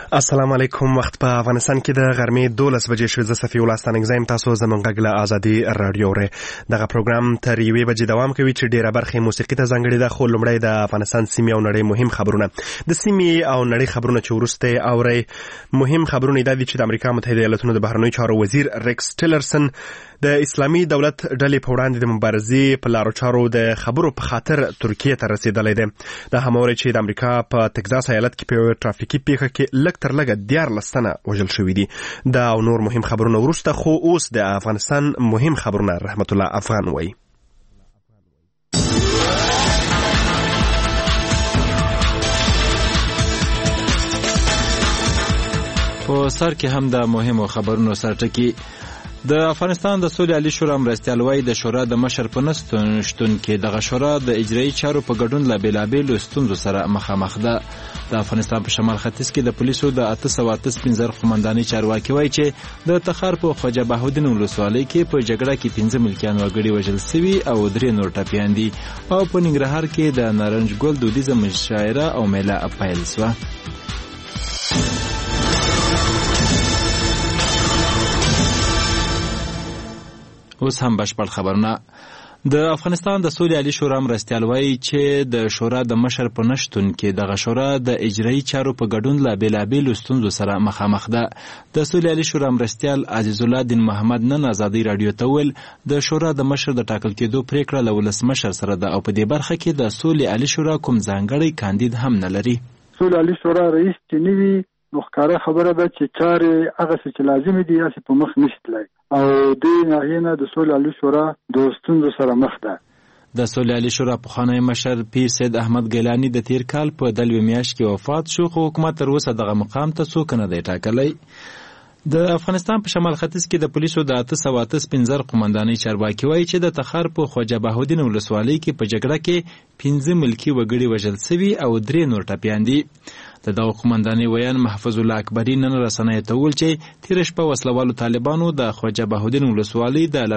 السلام علیکم. وخت په افغانستان کې د غرمې 12 بجې شو. زه صفي الله ستانګزایم. تاسو زموږ غږ له آزادي رادیو ره دغه پروګرام تر 1 بجې دوام کوي چې ډیره برخه موسیقي ته ځانګړې ده. خو لومړی د افغانستان سیمې او نړۍ مهم خبرونه د سیمې او نړۍ خبرونه چې ورسته اوري. مهم خبرونه دا دي چې د امریکا متحده ایالاتونو د بهرنیو چارو وزیر ریکس ټیلرسن د اسلامي دولت ډلې په وړاندې د مبارزې په لارو چارو د خبرو په خاطر ترکیه ته رسیدلی دی. دا هماوري چې د امریکا په تکزاس ایالت کې په ټرافیکي پیښه کې لږ تر لږه 14 تنه وژل شوي دي. دا او نور مهم خبرونه ورسته. خو اوس د افغانستان مهم خبرونه رحمت الله افغان وایي. په سر کې هم د مهمو خبرونو سرټکی. د افغانستان د سولې عالی شورا مرستیال وايي د شورا د مشر په نشتون کې دغه شورا د اجرایي چارو په ګډون له بېلابېلو ستونزو سره مخامخ ده. د افغانستان په شمال ختیځ کې د پولیسو د 885 قومندانۍ چارواکي وايي چې د تخار په خواجه بهاودین ولسوالۍ کې په جګړه کې 15 ملکیان وګړي وژل شوي او 3 نور ټپیان دي. او په ننګرهار کې د نارنج ګل دودیزه مشاعره او میله پیل شوه. اوس هم بشپړ خبرونه. د افغانستان د سولې عالی شورا مرستیال وايي چې د شورا د مشر په نشتون کې دغه شورا د اجرایي چارو په ګډون له بېلابېلو ستونزو سره مخامخ ده. د سولې عالی شورا مرستیال عزیز الله دین محمد نن آزادي رادیو ته ویل د شورا د مشر د ټاکل کېدو پریکړه له ولسمشر سره ده او په دې برخه کې د سولې عالی شورا کوم ځانګړی کاندید هم نه لري. سولې عالی شورا رئیس چې نوي مخکاره خبره ده چې چارې هغه څه چې لازمي دي هسې په مخ نشي تللی او دې ناحیې نه د سولې عالی شورا د ستونزو سره مخ ده. د سولې عالی شورا پخوانی مشر پیر سید احمد ګیلاني د تیر کال په دلوي میاشت کې وفات شو، خو حکومت تر اوسه دغه مقام ته څوک نه دی ټاکلی. د افغانستان په شمال ختیځ کې د پولیسو د 885 قومندانۍ چارواکي وايي چې د تخار په خواجه بهاودین ولسوالۍ کې په جګړه کې 15 ملکي وګړي وژل شوي او 3 نور ټپیان دي. د دغه قومندانۍ ویان محفوظ الله اکبري نن رسنیو ته وویل چې تېره شپه وسلوالو طالبانو د خواجه بهاودین ولسوالۍ د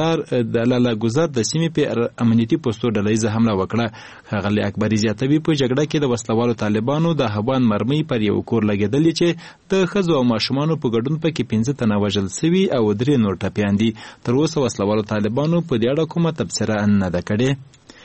لالاګذر د سیمې په امنیتي پوستو ډلهیزه حمله وکړه. ښاغلي اکبري زیاتوي په جګړه کې د وسلوالو طالبانو د هوان مرمۍ پر یو کور لګېدلې چې د ښځو او ماشومانو په ګډون پکې 15 تنه وژل شوي او 3 نور ټپیان دي. تر اوسه وسلوالو طالبانو په دې اړه کومه تبصره نه ده کړې.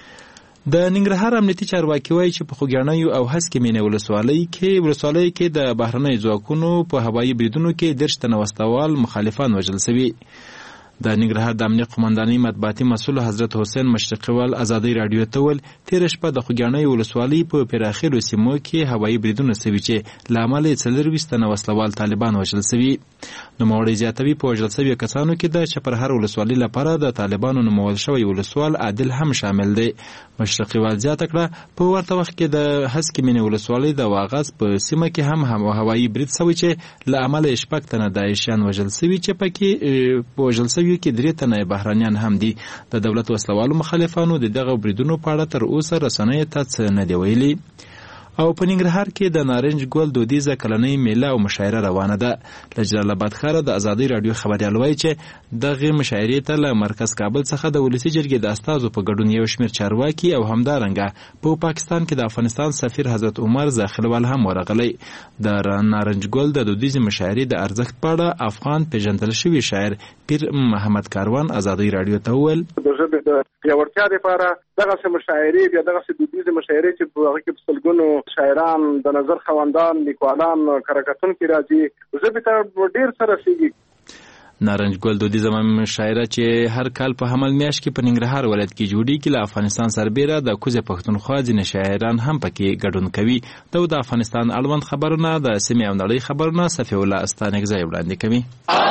د ننګرهار امنیتي چارواکي وايي چې په خوږیاڼیو او هسکې مینې ولسوالۍ کې د بهرنیو ځواکونو په هوایي بریدونو کې 10 تنه وسلوال مخالفان وژل شوي. د ننګرهار د امنیت قومندانۍ مطبوعاتي مسؤل حضرت حسین مشرقیوال آزادۍ رادیو ته ویل تېره شپه د خوږیاڼیو ولسوالۍ په پراخیلو سیمو کې هوایي بریدونه شوي چې له امله یې 24 تنه وسلوال طالبان وژل شوي. نوموړی زیاتوي په وژل شویو کسانو کې د چپرهار ولسوالۍ لپاره د طالبانو نومول شوی ولسوال عادل هم شامل دی. مشرقیوال زیاته کړه په ورته وخت کې د هسکې مینې ولسوالۍ د واغظ په سیمه کې هم هوایي برید شوی چې له امله یې 6 تنه داعشیان وژل شوي چې پکې په وژل شویو کې 3 تنه بهرانیان هم دي. د دولت وسلوالو مخالفانو د دغه بریدونو په اړه تر اوسه رسنیو ته څه نه دی ویلي. او په ننګرهار کې د نارنج ګل دودیزه کلنۍ میله او مشاعره روانه ده. له جلال آباد ښاره د ازادۍ راډیو خبریال وایي چې دغه مشاعرې ته له مرکز کابل څخه د ولسي جرګې د استازو په ګډون یو شمېر چارواکي او همدارنګه په پاکستان کې د افغانستان سفیر حضرت عمر زاخلوال هم ورغلی. د نارنج ګل د دودیزې مشاعرې د ارزښت په اړه افغان پیژندل شوي شاعر پیر محمد کاروان ازادۍ راډیو ته وویل د ژبې د پیاوړتیا لپاره دغسې مشاعرې بیا دغسې دودیزې مشاعرې چې په هغه کې په سلګونو شاعران د نظر خواندان لیکوالان کره کتونکي راځي ژبې ته ډېر څه رسېږي. نارنج ګل دودیزه مشاعره چې هر کال په حمل میاشت کې په ننګرهار ولایت کې جوړیږي له افغانستان سربیره د کوزه پښتونخوا ځینې شاعران هم پکې ګډون کوي. د افغانستان اړوند خبرونه د سیمې او نړۍ خبرونه صفي الله استانګزی وړاندې کوي.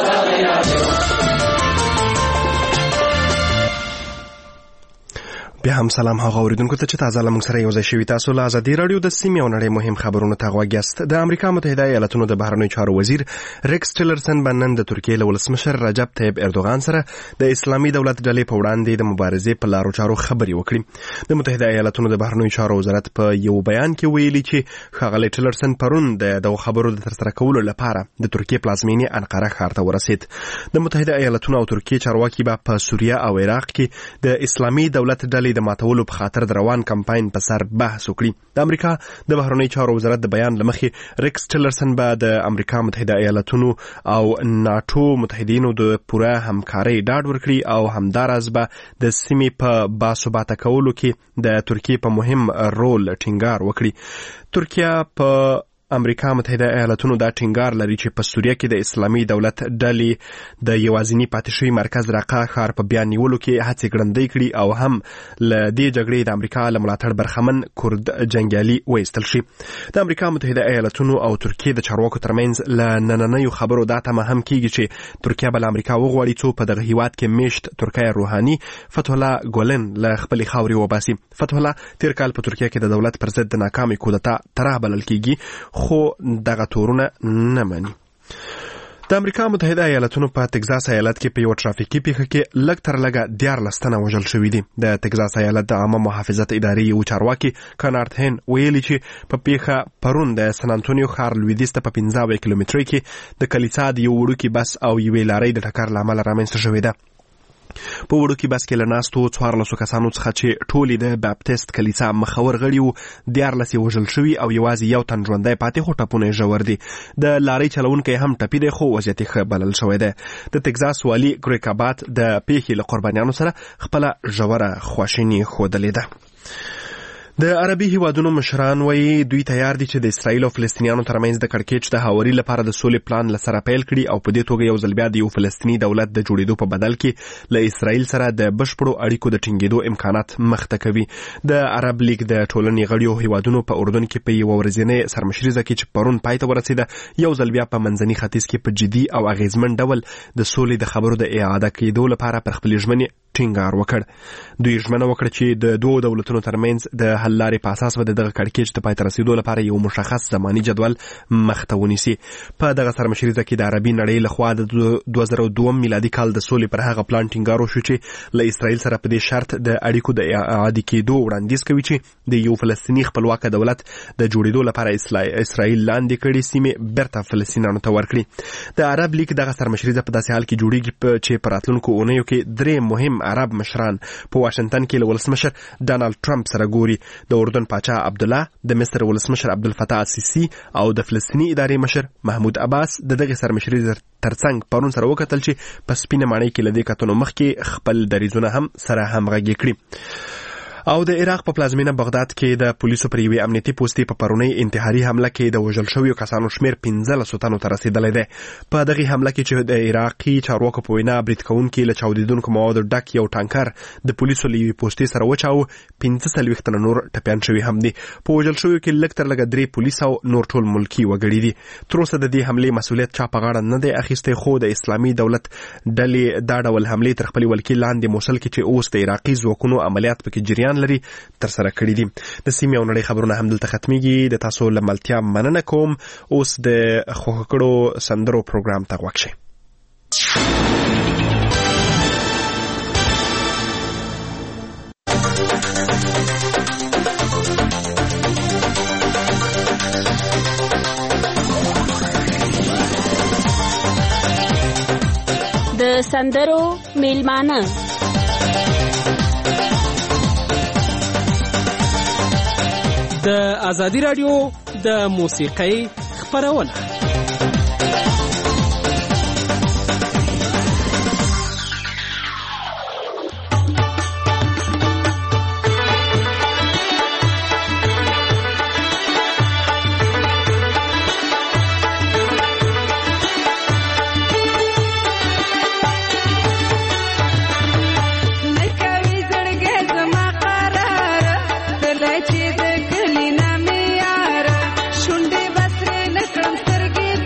بیا هم سلام هغه اوریدونکو ته چې تازه له موږ سره یو ځای شوي. تاسو له ازادي راډیو د سیمې او نړۍ مهم خبرونو ته غوږ یاست. د امریکا متحده ایالاتونو د بهرنیو چارو وزیر ریکس ټیلرسن به نن د ترکیې له ولسمشر رجب طیب اردوغان سره د اسلامي دولت ډلې په وړاندې د مبارزې په لارو چارو خبرې وکړي. د متحده ایالاتونو د بهرنیو چارو وزارت په یو بیان کې ویلي چې ښاغلی ټیلرسن پرون د دغو خبرو د ترسره کولو لپاره د ترکیې پلازمینې انقره ښار ته ورسید. د متحده ایالاتونو او ترکیې چارواکي به په سوریه او عراق کې د اسلامي دولت ډلې د ماتولو په خاطر د روان کمپاین په سر بحث وکړي. د امریکا د بهرنی چارو وزارت د بیان لمخې ریکس ټیلرسن به د امریکا متحده ایالاتونو او ناتو متحدینو د پوره همکارۍ ډاډ ورکړي او همداراز به د سیمې په باثباته کولو کې د ترکیې په مهم رول ټینګار وکړي. ترکیه په امریکا متحده ایالاتونو دا ټینګار لري چې په سوریه کې د اسلامي دولت ډلې د یوازینی پاتې شوي مرکز راقه ښار په بیا نیولو کې هڅې ګړندۍ کړي او هم له دې جګړې د امریکا له ملاتړ برخمن کورد جنګیالي وایستل شي. د امریکا متحده ایالاتونو او ترکیې د چارواکو ترمنځ له نننیو خبرو دا تمه هم کیږي چې ترکیه به له امریکا وغواړي څو په دغه هیواد کې میشت ترکیه روحاني فتح الله ګولن له خپلې خاورې وباسي. فتح الله تیر کال په ترکیه کې د دولت پر ضد د ناکامې کودتا طرح بلل کیږي خو دغه تورونه نه مني. د امریکا متحده ایالاتونو په تگزاس ایالت کې په یو ټرافیکي پیښه کې لږ تر لږه 14 تنه وژل شوي دي. د تگزاس ایالت د عامه محافظت ادارې یو چارواکي کنارت هین ویلي چې په پیښه پرون د سن انټونیو ښار لویدیځ ته په 15 کیلومترۍ کې د کلیسا د یو وړوکي بس او یوې لارۍ د ټکر له امله رامنځته شوې ده. په وړوکي بس کې له ناستو 14 کسانو څخه چې ټولې د باپټیست کلیسا مخور غړي وو 14 یې وژل شوي او یوازې یو تن ژوندی پاتې خو ټپونه یې ژور دي. د لارۍ چلونکی هم ټپي دی خو وضعیت یې ښه بلل شوی دی. د تگزاس والي ګریک ابات د پیښې له قربانیانو سره خپله ژوره خواشیني ښودلې ده. د عربي هیوادونو مشران وایي دوی تیار دي چې د اسرائیل او فلسطینیانو ترمنځ د کړکېچ د هواري لپاره د سولې پلان له سره پیل کړي او په دې توګه یو ځل بیا د یو فلسطیني دولت د جوړېدو په بدل کې له اسرائیل سره د بشپړو اړیکو د ټینګېدو امکانات مخته کوي. د عرب لیگ د ټولنې غړیو هیوادونو په اردن کې په یو ورځنۍ سرمشریزه کې چې پرون پای ته ورسېده یو ځل بیا په منځني ختیځ کې په جدي او اغیزمن ډول د سولې د خبرو د اعاده کېدو لپاره پر خپلې ژمنې ټینګار وکړ. دوی ژمنه وکړه چې د دوه دولتونو ترمنځ د حل لارې په اساس به دغه کړکېچ ته پای ته رسیدو لپاره یو مشخص زماني جدول مخته ونیسي. په دغه سرمشریزه کې د عربي نړۍ لخوا د 2002 میلادي کال د سولې پر هغه پلان ټینګار وشو چې له اسرائیل سره په دې شرط د اړیکو د اعاده کېدو وړاندیز کوي چې د یو فلسطیني خپلواک دولت د جوړېدو لپاره اسرائیل لاندې کړي سیمې بیرته فلسطینیانو ته ورکړي. د عرب لیگ دغه سرمشریزه په داسې حال کې جوړیږي چې په راتلونکو اونیو کې درې مهم عرب مشران په واشنگټن کې له ولسمشر ډانالډ ټرمپ سره ګوري. د اردن پاچا عبدالله، د مصر ولسمشر عبدالفتاح السیسی او د فلسطیني ادارې مشر محمود عباس د دغه سرمشرۍ ترڅنګ پرون سره وکتل چې په سپینه ماڼۍ کې له دې کتنو مخکې خپل دریځونه هم سره همغږي کړي. او د عراق په پلازمینه بغداد کې د پولیسو پر یوې امنیتي پوستې په پرونی انتحاري حمله کې د وژل شویو کسانو شمیر 15 تنو ته رسیدلی دی. په دغه حمله کې چې د عراقي چارواکو په وینا برید کوونکي له چاودیدونکو موادو ډک یو ټانکر د پولیسو له یوې پوستې سره وچاوه، 45 تنه نور ټپیان شوي هم دي. په وژل شویو کې لږ تر لږه 3 پولیس او نور ټول ملکي وګړي دي. تر اوسه د دې حملې مسؤلیت چا په غاړه نه دی اخیستی، خو د اسلامي دولت ډلې دا ډول حملې تر خپلې ولکې لاندې موصل کې چې اوس د عراقي ځواکونو عملیات پکې جریان لري تر سره کړي دي. د سیمې او نړۍ خبرونه هم دلته ختميږي. د تاسو له ملتیا مننه کوم. اوس د خوښ کړو سندرو پروګرام ته غوږ شئ. د سندرو میلمانه د ازادي رادیو د موسیقۍ خپرونه. چې د کلی نامې یار شونډې بسرې نکړم سترګې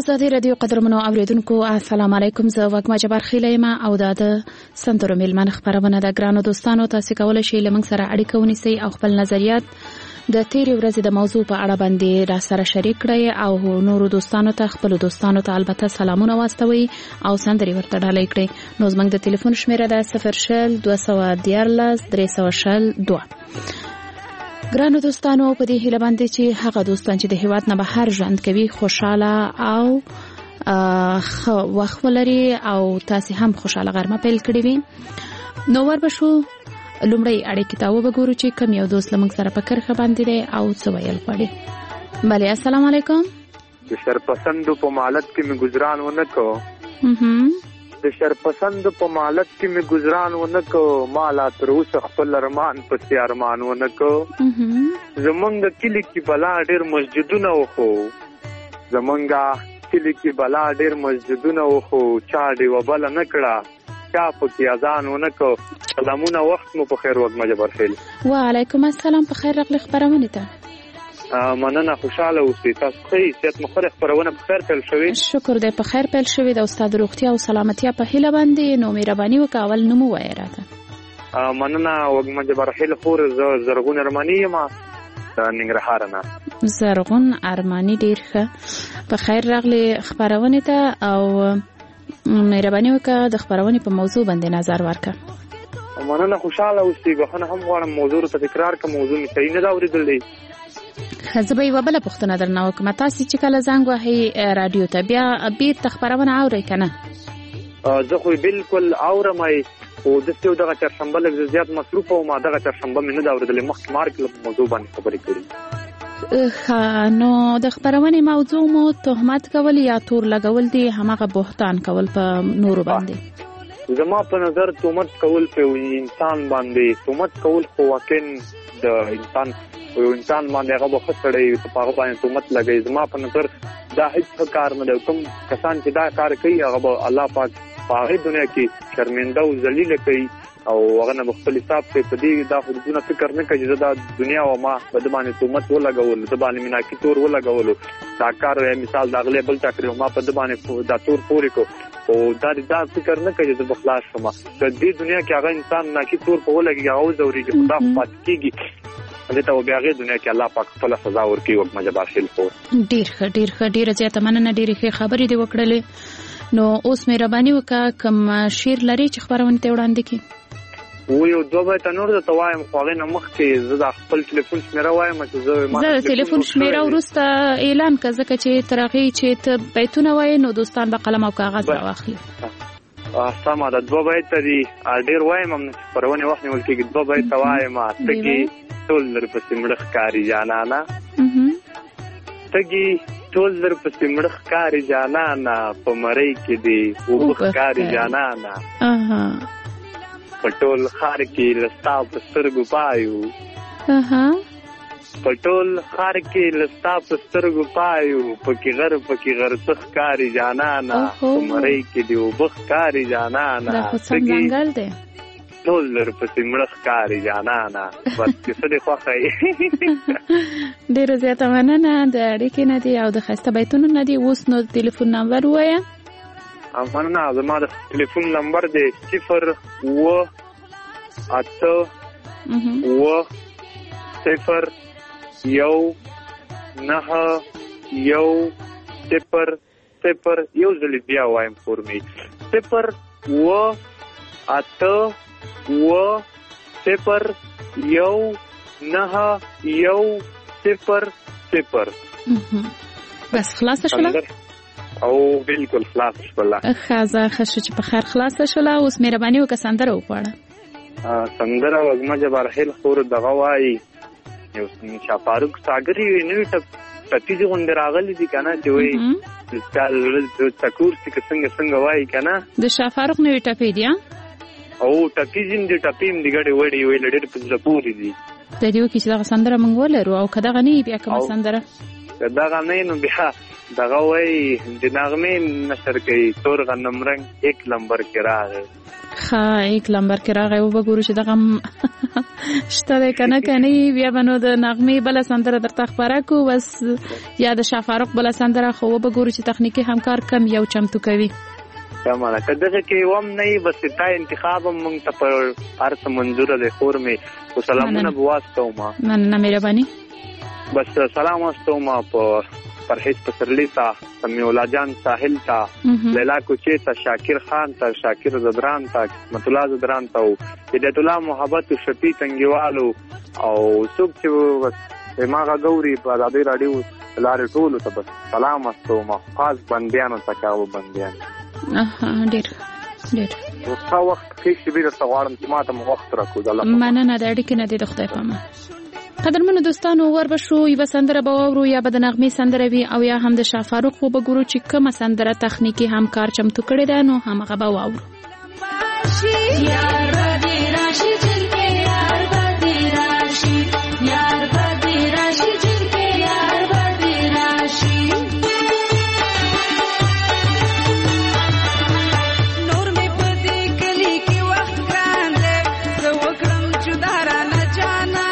آزادي رادیو قدرمنو اوریدونکو السلام علیکم. زه وګما جبار خیلیم او د سندرو میلمن خبرونه د ګرانو دوستانو تاسو کولای شئ لمن سره اړیکه ونیسئ او خپل نظریات د تیرې ورځې د موضوع په اړه باندې را سره شریک کړئ او نورو دوستانو ته خپل دوستانو ته البته سلامونه واستوي او سندري ورته ډالۍ کړئ. نو زموږ د ټلیفون شمیره ده 00214 ګرانو دوستانو په دې هیله باندې چې هغه دوستان چې د هیواد نه بهر ژوند کوي خوشاله او وخت ولري او تاسو هم خوشاله غرمه پیل کړی وي. نو وربشو لومړی اړیکې ته وګورو چې کوم یو دوست لمنګ سره په کرخه باندې دی او څه ویل غواړي. بله السلام علیکم. د شرپسندو په مالت کې می گزاران ونکو د شرپسندو په مالت کې می گزاران ونکو مالا تر اوسه خپل ارمان پسې ارمان ونکو زمونږ کلی کې بلا ډېر مسجدونه وخو زمونږ کلی کې بلا ډېر مسجدونه وخو چا دې وبله نه کړه چا پکې اذان ونکو. سلامونه وخت مو په خیر وګ مجبر خیل. وعلیکم السلام. په خیر راغلی خبرونه ته مننه خوشاله اوسئ. تاسو ښه صحت مخره خبرونه په خیر پیل شوې؟ شکر دې په خیر پیل شوې د استاد روغتیا او سلامتیا په هیله باندې. نو مهرباني وکړه اول نوم ووایه راته. مننه وګ مجبر خیل. خور زرغون ارمانی یم د ننګرهار نه. زرغون ارمانی ډیر ښه. په خیر راغلی خبرونه ته او مهرباني وکړه د خبرونه په موضوع باندې نظر ورکړه. مننه خوشاله اوسئ. بخنه هم غواړم موضوع ته تکرار کوم. موضوع می صحیح نه دا اوریدلې. زه به یوه بله پوښتنه درنه وکړم. تاسې چې کله زنګ وهئ راډیو ته بیا بیرته خپرونه اورئ که نه؟ زه خو بالکل اورمای خو داسې یو دغه چهارشنبه لږ زیات مصروف وم. دغه چهارشنبه مې نه ده اورېدلې. مخکې مارک موضوع باندې خبرې کړي. نو د خپرونې موضوع مو تهمت کول یا تور لګول دي هماغه بهتان کول په نورو باندې؟ زما په نظر تهمت کول په انسان باندې تهمت کول خو واقعا د انسان باندې هغه به ښه سړی په هغه باندې تهمت لګوي. زما په نظر دا هیڅ ښه کار نه دی. کوم کسان چې دا کار کوي هغه به الله پاک په هغې دنیا کې شرمنده او ذلیله کوي او هغه نه به خپل حساب کوي. په دې دا حدودونه فکر نه کوي چې زه دا دنیا او ما په ده باندې تهمت ولګولو ده باندې مناکي تور ولګولو دا کار مثال د اغلی بل چا کړی ما په ده باندې دا تور پورې کړو او دا فکر نه کوي چې زه به خلاص شم. په دې دنیا کې هغه انسان مناکي تور په ولګي هغه وځورېږي خو دا خو پاتې کېږي دې ته بیا هغې دنیا کې الله پاک خپله سزا ورکوي. وکمه جبار خیل خور ډېر ښه ډېر ښه. ډېره زیاته مننه. ډېرې ښې خبرې دې وکړلې. نو اوس مهرباني وکړه کوم شعر لري چې خپرونې ته وړاندې کړي؟ یو دوه بیته نور درته وایم خو هغې نه مخکې زه د خپل ټلیفون شمېره وایم چې زه د ټلیفون شمېره وروسته اعلان کړه ځکه چې تر هغې چې ته بیتونه وایې نو دوستان به قلم او کاغذ راواخلي. سمه ده. دوه بیته دي ډېر وایم هم خپرونې وخت نیول کېږي. دوه بیته وایم. تږي ټول درپسې مړه ښکاري جانانه تږي ټول درپسې مړه ښکاري جانانه په مرۍ کې دې اوبه ښکاري جانانه په ټول ښار کې له ستا په سترګو پایو په ټول ښار کې له ستا په سترګو پایو پکې غر څه ښکاري جانانه په مرۍ کې دې اوبه ښکاري جانانه تږي ټول درپسې مړه ښکاري جانانه. بس چې څه دې خوښه یې. ډېره زیاته مننه. د اړیکې نه دي او د ښایسته بیتونو نه دي. اوس نو د ټلیفون نمبر ووایه. مننه. زما د ټلیفون نمبر دی 0 8 0 1 9 1 0 0 یو ځل بیا وایم فورمې 0 8 0 1 9 1 0 0. بس خلاصه شوله؟ او بالکل خلاص شوله. ښه ښه چې په خیر خلاصه شوله. اوس مهرباني وکړه سندره وغواړه. سندره وږمه جبار خیل خور دغه وایي یو شاه فاروق ساګري نوي ټپیزې غوندې راغلي دي که نه چې وایي ټکور چې څنګه وایي که نه د شاه فاروق نوي ټپې دي او ټپیزې هم دي ټپې هم دي ګډې وډې ویل ډېر په زړه پورې دي. د دې وکړي چې دغه سندره موږ ولرو او که دغه نه وي بیا کومه سندره که دغه نه وي نو بیا دغه وای د نغمې نشر کوي تور غنم رنگ 1 نمبر کې راغی. ها 1 نمبر کې راغی او وګورو چې دغه شته کنه کني بیا بنو د نغمې بل سندره درته خبره کو بس یا د شافاروق بل سندره خو وګورو چې تخنیکی همکار کم یو چمتو کوي. تمام کدهغه کې وم نه بس تا انتخاب مونږ ته پر ارث منظور ده خور می سلامونه بواسطه ما نه مهرباني بس سلام واستو ما پرهیز پسرلی تا سمیولا جان ساحل تا لیلا کوچی تا شاکر خان تا شاکر زدران تا قسمت الله زدران تا هدایت الله محبت شفیع تنگیوالو او څوک چې ما غوړي په ازادي رادیو لارې ټولو ته بس سلام واستو ما خاص بنديانو ته کاوه بنديان ډېر څو وخت کې چې بیره غواړم چې ماته وخت راکو د الله مننه د اړیکې نه د خدای پامه. قدرمنو دوستانو وربشو یو سندره باورو یا بد نغمه سندره وی او یا هم د شافاروق خو بګورو چې کومه سندره تخنیکی همکار چمتو کړي ده نو هغه باورو. یار بدی راشي چلکه یار بدی راشي یار بدی راشي چلکه یار بدی راشي نور می پدی کلی کی وخت ګرانده زه وکړم جدارا نه جانا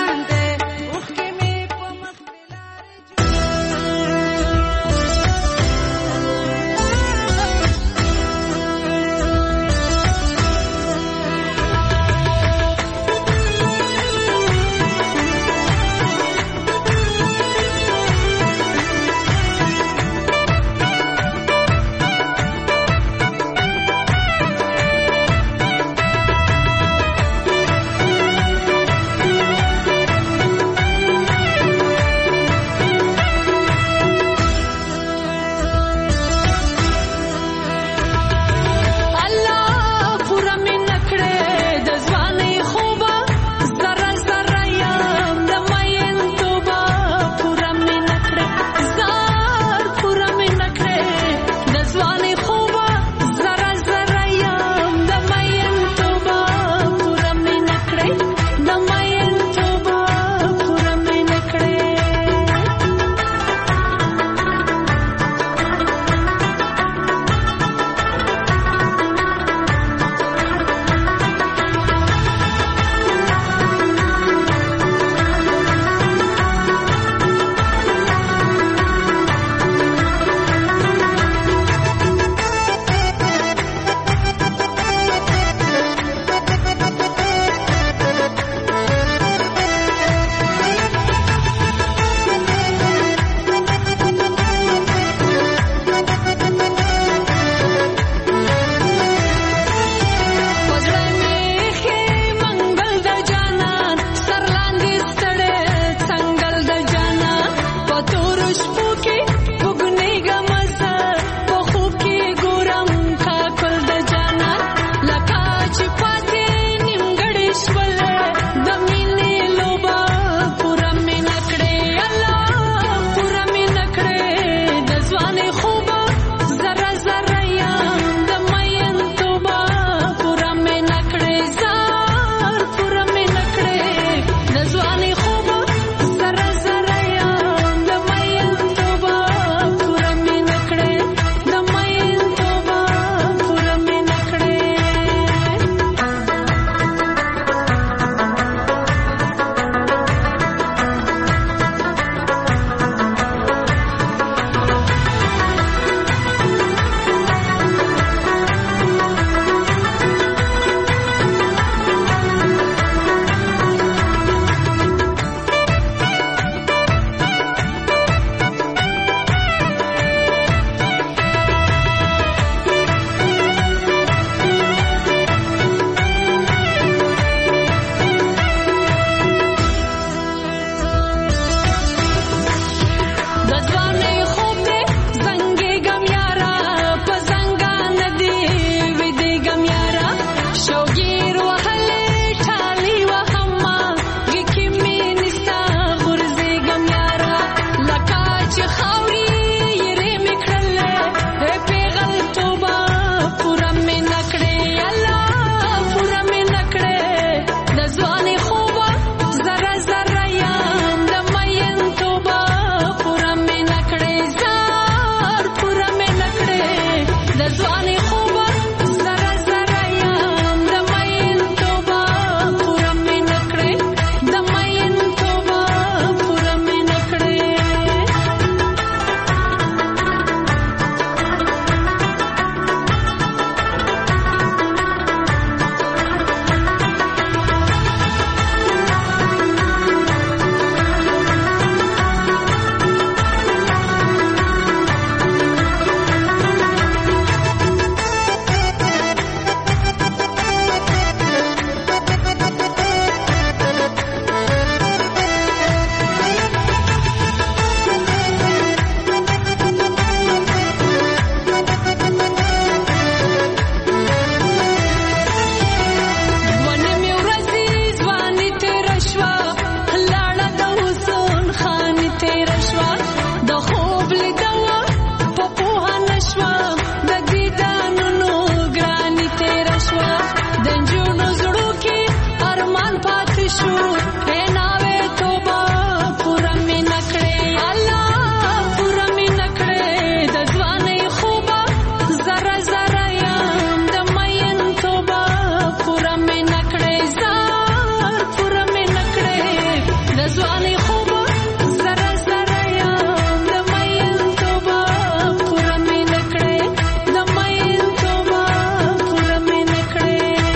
شو ناوې توبه پورا مې نکړې الله پورا مې نکړې د ځوانۍ خوبه زره زره یم د مین توبه پورا مې نکړې زار پورا مې نکړې د ځوانۍ خوبه زره زره یم د مین توبه پورا مې نکړې د مین توبه پورا مې نکړې.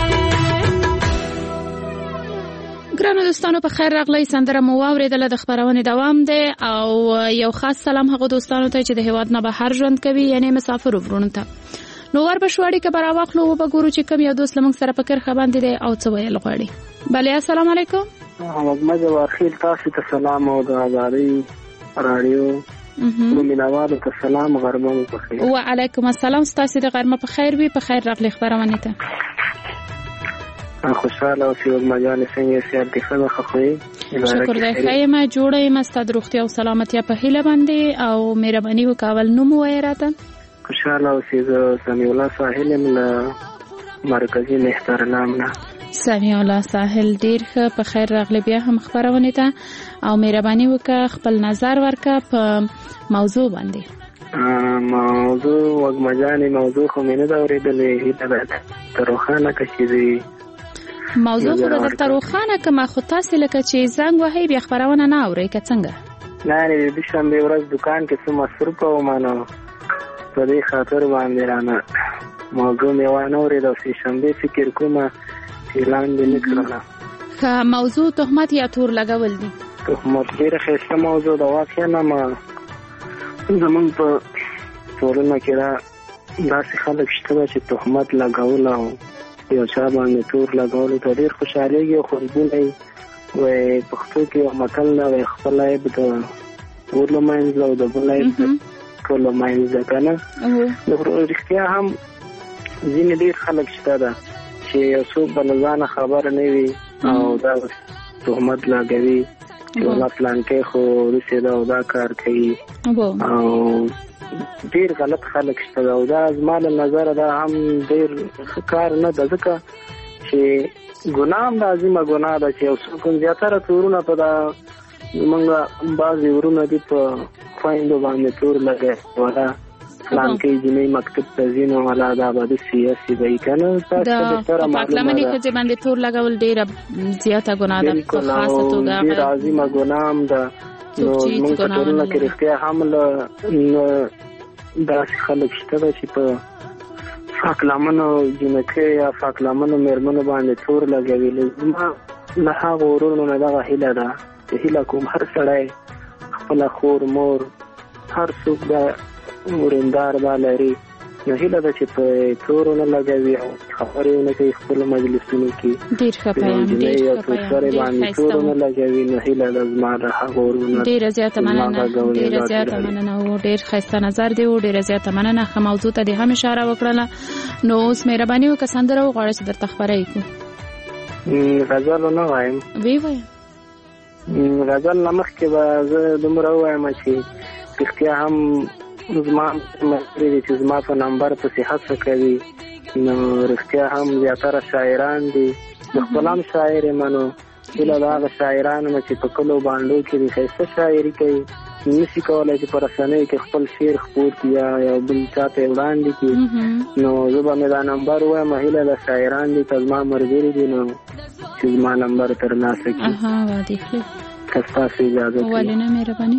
ګرانو دوستانو په خیر راغلی. سندره مو واورېدله. د خپرونې دوام دی او یو خاص سلام هغو دوستانو ته چې د هیواد نه بهر ژوند کوي، یعنی مسافرو وروڼو ته. نو ورپسې اړیکه به راواخلو، وبګورو چې کوم یو دوست له موږ سره په کرښه باندې دی او څه ویل غواړي. بلې السلام علیکم. محمد واخیل تاسو ته سلام او د آزادۍ راډیو مینوالو ته سلام. غرمه مو په خیر. وعلیکم السلام. ستاسو د غرمه په خیر وي. په خیر راغلی خپرونې ته. خوشاله اوسئ. مجانې څنګه سیات دي؟ ښه ده ښه خو یې؟ شکر دی ښه یم، جوړه یم. ستا د روغتیا او سلامتیا په هیله باندې او مهرباني وکړه اول نوم ووایه راته. خوشاله اوسئ. زه سمیع الله ساحل یم له مرکزي مهترلام نه. سمیع الله ساحل ډیر ښه. په خیر راغلی بیا هم خپرونې ته او مهرباني وکړه خپل نظر ورکړه په موضوع باندې. موضوع وګمجانې موضوع خو مې نه ده اورېدلې. هیله ده ته روښانه کړه چې موضوع خو به درته روښانه کړم، خو تاسې لکه چې زنګ وهئ بیا خپرونه نه اورئ که څنګه؟ نه د دوشنبې ورځ دوکان کې څه مصروفه وم نو په دې خاطر باندې رانه موضوع مې وانه اورېده او سهشنبې فکر کومه چې لاندې نه کړله. ښه موضوع تهمت یا تور لګول دي؟ تهمت ډېره ښایسته موضوع ده. واقعا زمونږ په ټولنه کې داسې خلک شته ده چې تهمت لګول او یو چا باندې تور لګولو ته ډېر خوشحالېږي او خوشبونه وي. وایي پښتو کې یو متل ده، وایي خپل عیب د اور له منځه او د بل عیب د ټول له منځه که نه. رښتیا هم ځینې ډېر خلک شته ده چې یو څوک به له ځانه خبره نه وي او دا تهمت لګوي چې والله پلانکی خو داسې ده او دا کار کوي او ډیر غلط خلک شته او دا زما له نظره دا هم ډیر ښه کار نه ده، ځکه چې ګناه هم لازمه ګناه ده چې یو څوک زیاتره تورونه په دا زمونږ بعضې ورونه دي په خویندو باندې تور لګوي ولا پلانکی جنۍ مکتب ته ځي نو ولا دا به داسې هسې به وي که نه. تاسو ته بهتره معلومه ده پاکلمنې ښځې باندې تور لګول ډېره زیاته ګناه ده، په خاصه توګه ډېر عظیمه ګناه هم ده. نو زمونږ په ټولنه کې رښتیا هم له داسې خلک شته ده چې په پاکلمنو جنکۍ یا پاکلمنو مېرمنو باندې تور لګوي. زما له هغو ورونو نه دغه هیله ده چې هیله کوم هر سړی خپله خور مور هر څوک دا ورندار دا لري نو هیله ده چې په تورو نه لګوي او خبرې ونه کوي خپلو مجلسونو کې. ډېر ښه پیام، ډېر ښه پیام، تورو نه لګوي نو هیله ده زما د هغو ورونو ډېره زیاته مننه، ډېره زیاته مننه او ډېر ښایسته نظر دی او ډېره زیاته مننه. ښه موضوع ته دې هم اشاره وکړله. نو اوس مهرباني وکړه سندره وغواړه چې درته خپره یې کړو. غزل ونه وایم؟ ویې وایه. غزل نه مخکې به زه دومره ووایم چې رښتیا هم زما ملګري دي چې زما په نمبر پسې هڅه کوي نو رښتیا هم زیاتره شاعران دي. د خپل هم شاعر یم نو هیله د هغه شاعرانو نه چې په کلو بانډو کې دي ښایسته شاعري کوي نشي کولی چې په رسنیو کې خپل شعر خپور کړي یا یو بل چا ته یې وړاندې کړي. نو زه به مې دا نمبر ووایم هیله د شاعران دي که زما ملګري دي نو چې زما نمبر ترلاسه کړي که ستاسو اجازه کړي. ولې نه مهرباني؟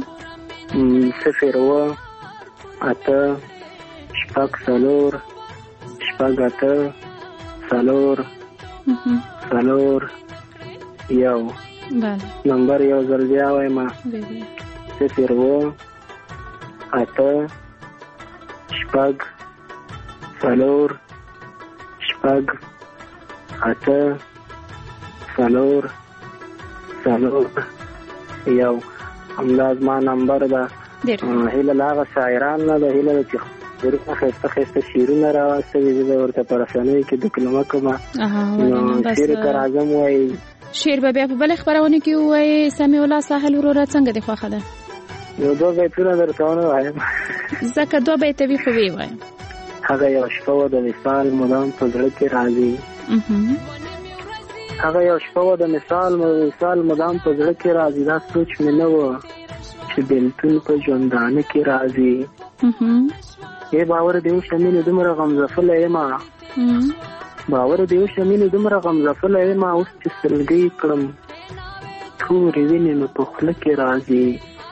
0 شپږ څلور شپږ اته څلور څلور یو. نمبر یو ځل بیا وایم 0 اته شپږ څلور شپږ اته څلور څلور یو. همدا زما نمبر ده. هیله له هغه شاعران نه ده، هیله ده چې ښایسته ښایسته شعرونه راواستوي. زه به ورته په رسنیو کې دکلمه کومه نو شعر که راځم وایي شعر به بیا په بلې خپرونې کې ووایي. سمیع الله ساحل وروره څنګه دې خوښه ده؟ یو 2 بیتونه درته ونه وایم ځکه 2 بیته وي خو ویې وایم. هغه یو شپه وه د وصال مدام په زړه کې راځي هغه یو شپه د مثال مدام په زړه کې راځي. دا سوچ مې نه و چې بېلتون په ژوندانه کې راځي. باور دې وشي مینې دومره غمزفله یمه، باور دې وشي مینې دومره غمزفله یمه، اوس چې سلګۍ کړم تورې وینې نو په خوله کې راځي.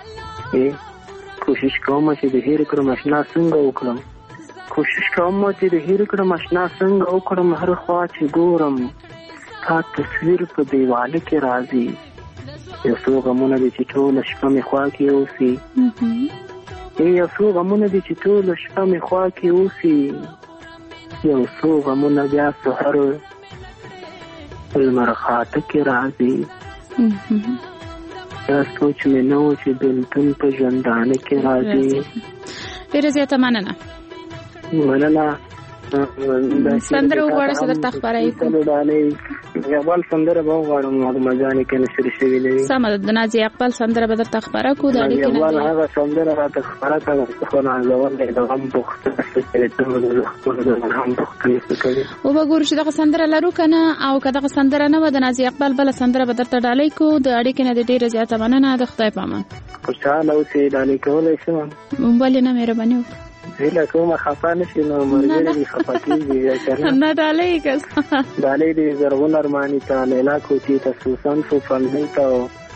کوشش کوم چې د هېر کړم اشنا څنګه وکړم، کوشش کوم چې د هېر کړم اشنا څنګه وکړم، هر خوا چې ګورم تا تصویر په دیواله کې راځي. یو څو غمونه دي چې ټوله شپه مې خوا کې اوسي، یو څو غمونه دي چې ټوله شپه مې خوا کې اوسي، یو څو غمونه بیا سحر لمر خاته کې راځي. دا سوچ مې نه و چې بېلتون په ژوندانه کې راځي. ډېره زیاته مننه. سندره وغواړه چې درته خپاره یې کړو. یو بل سندره به وغواړم مجانې کې نشر شوي نه وي. سمه ده، د نازي اقبال سندره به درته خپاره کړو. د اړیکې یو بل هغه سندره راته خپاره کړه خو نازول دی د غم بوخته وګورو چې دغه سندره لرو که نه، او که دغه سندره نه وه د نازي اقبال بله سندره به درته ډالۍ کړو. د اړیکې نه د ډېره زیاته مننه. د خدای په امان. خوشحاله اوسې. ډالۍ کولی شم؟ ولې نه، مهرباني وکړه. هیله کوم خفه نشي نو مرګري دې خفه کېږي نه ډالۍ که ډالۍ دې زرغون ارماني ته، لیلا کوچي ته، سوسن فوفنۍ ته،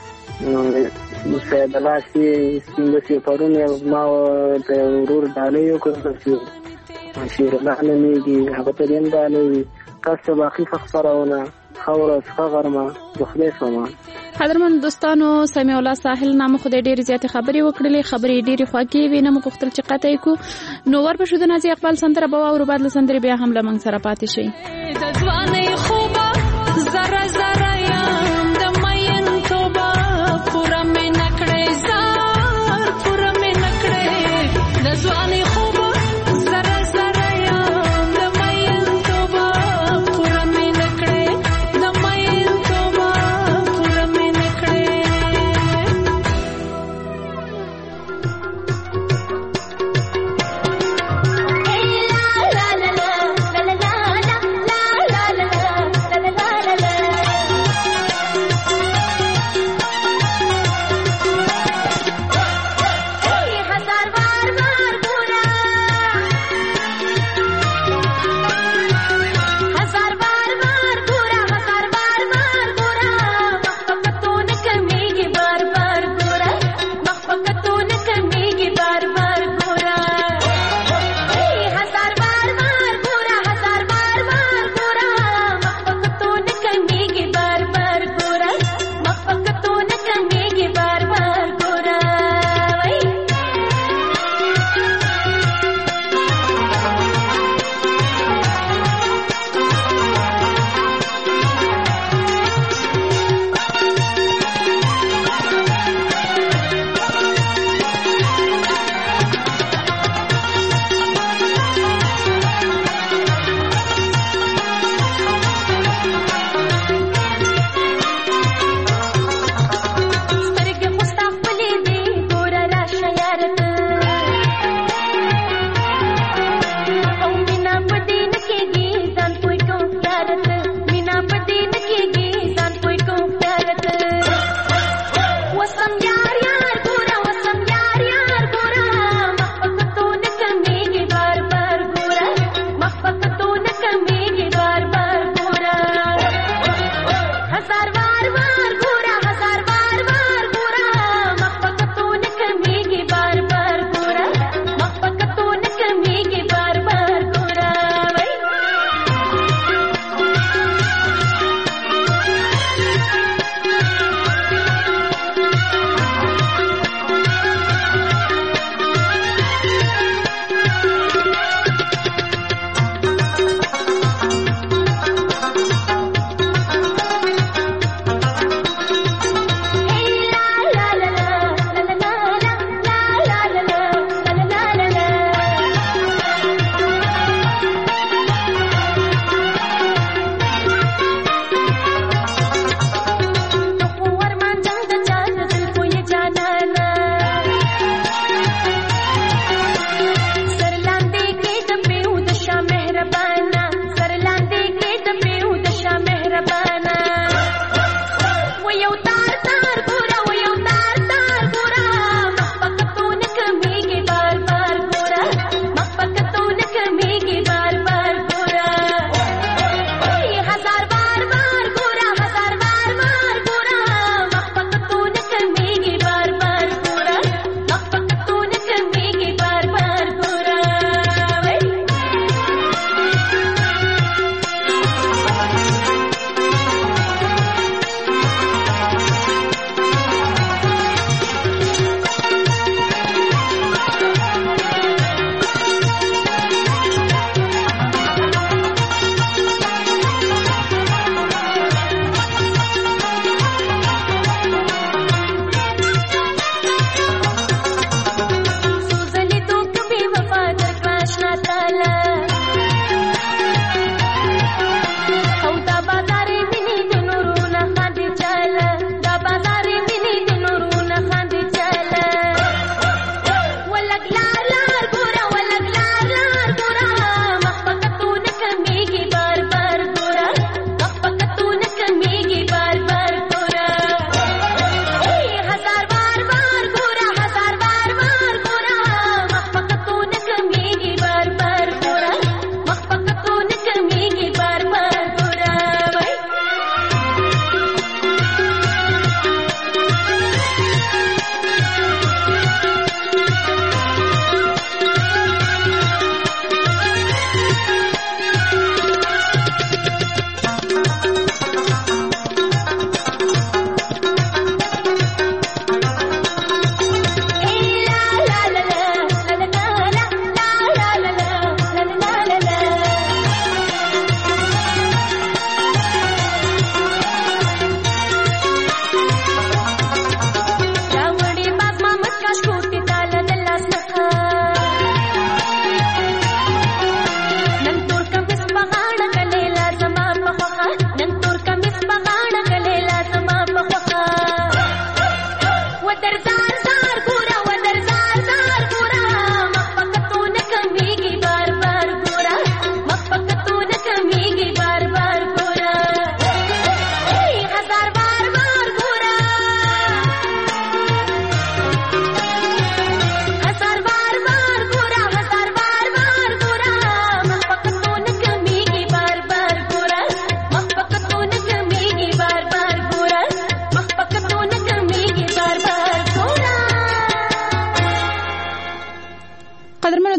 سید الله سپینګسي پرون ما ته ورور ډالۍ وکړه چې شیر الله نومېږي، هغه ته دې هم ډالۍ وي. تاسو باقي خبرونه خبره څخه غرمه د خدای سامان. قدرمن دوستانو، سمیع الله ساحل نامه خدای ډېرې زیاتې خبرې وکړلې، خبرې ډېرې خوږې وې، نه مو غوښتل چې قطع یې کړو. نو ورپسې د نازي اقبال سندره به واورو، بعد له سندرې بیا هم له موږ سره پاتې شئ. د ځوانۍ خوبه زره زره یم د مین توبه پوره مې نه کړې زار پوره مې نه کړې د ځوانۍ خوبه زره زره یم د مین توبه پوره مې نه کړې د مین توبه پوره مې نه کړې. La la la la la la la la la